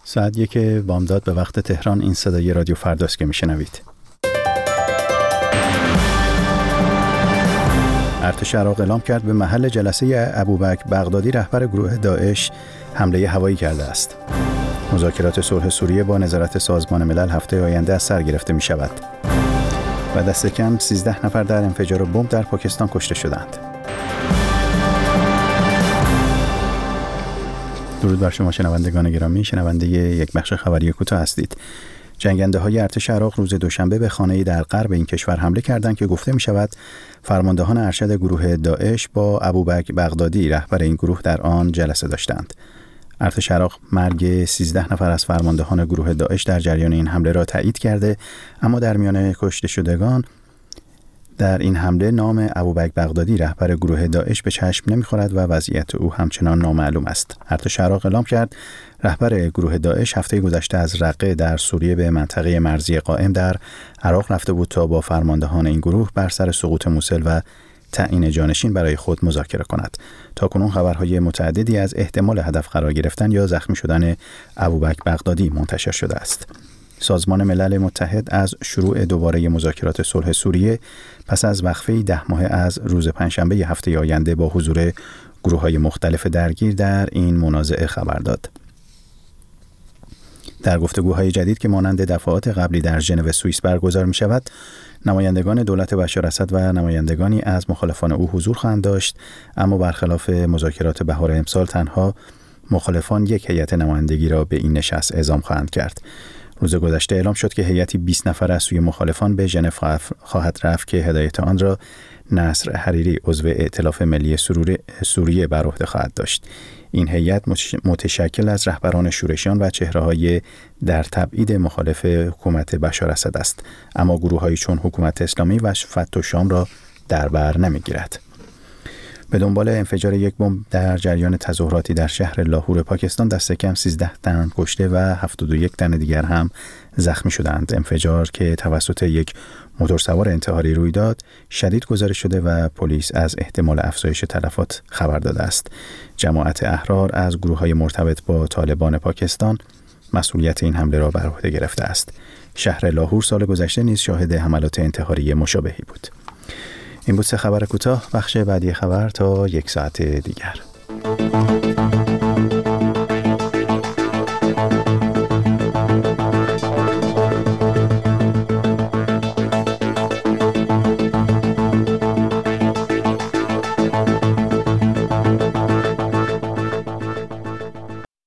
ساعت 1 بامداد به وقت تهران. این صدای رادیو فرداست که میشنوید. ارتش عراق اعلام کرد به محل جلسه ابوبکر بغدادی رهبر گروه داعش حمله هوایی کرده است. مذاکرات صلح سوریه با نظارت سازمان ملل هفته آینده از سر گرفته می شود. و دست کم 13 نفر در انفجار بمب در پاکستان کشته شدند. درود بر شما شنوندگان گرامی، شنونده یک بخش خبری کوتاه هستید. جنگنده‌های ارتش عراق روز دوشنبه به خانه‌ای در غرب این کشور حمله کردند که گفته می شود فرماندهان ارشد گروه داعش با ابوبکر بغدادی رهبر این گروه در آن جلسه داشتند. ارتش عراق مرگ 13 نفر از فرماندهان گروه داعش در جریان این حمله را تایید کرده، اما در میان کشته شدگان در این حمله نام ابوبکر بغدادی رهبر گروه داعش به چشم نمی‌خورد و وضعیت او همچنان نامعلوم است. ارتش عراق اعلام کرد رهبر گروه داعش هفته گذشته از رقه در سوریه به منطقه مرزی قائم در عراق رفته بود تا با فرماندهان این گروه بر سر سقوط موصل و تعیین جانشین برای خود مذاکره کند. تاکنون خبرهای متعددی از احتمال هدف قرار گرفتن یا زخمی شدن ابوبکر بغدادی منتشر شده است. سازمان ملل متحد از شروع دوباره مذاکرات صلح سوریه پس از وقفه 10 ماهه از روز پنجشنبه هفته آینده با حضور گروه‌های مختلف درگیر در این منازعه خبر داد. در گفتگوهای جدید که مانند دفعات قبلی در ژنو سوئیس برگزار می شود، نمایندگان دولت بشار اسد و نمایندگانی از مخالفان او حضور خواهند داشت، اما برخلاف مذاکرات بهار امسال تنها مخالفان یک هیئت نمایندگی را به این نشست اعزام خواهند کرد. روز گذشته اعلام شد که هیئتی 20 نفر از سوی مخالفان به ژنو خواهد رفت که هدایت آن را نصر حریری عضو ائتلاف ملی سوریه بر عهده خواهد داشت. این هیئت متشکل از رهبران شورشیان و چهره‌های در تبعید مخالف حکومت بشار اسد است، اما گروه‌هایی چون حکومت اسلامی و فتح شام را در بر نمی‌گیرد. به دنبال انفجار یک بمب در جریان تظاهراتی در شهر لاهور پاکستان دست کم 13 تن کشته و 71 تن دیگر هم زخمی شدند. انفجار که توسط یک موتورسوار انتحاری روی داد شدید گزارش شده و پلیس از احتمال افزایش تلفات خبر داده است. جماعت احرار از گروه‌های مرتبط با طالبان پاکستان مسئولیت این حمله را بر عهده گرفته است. شهر لاهور سال گذشته نیز شاهد حملات انتحاری مشابهی بود. این بود 3 خبر کوتاه. بخش بعدی خبر تا 1 ساعت دیگر.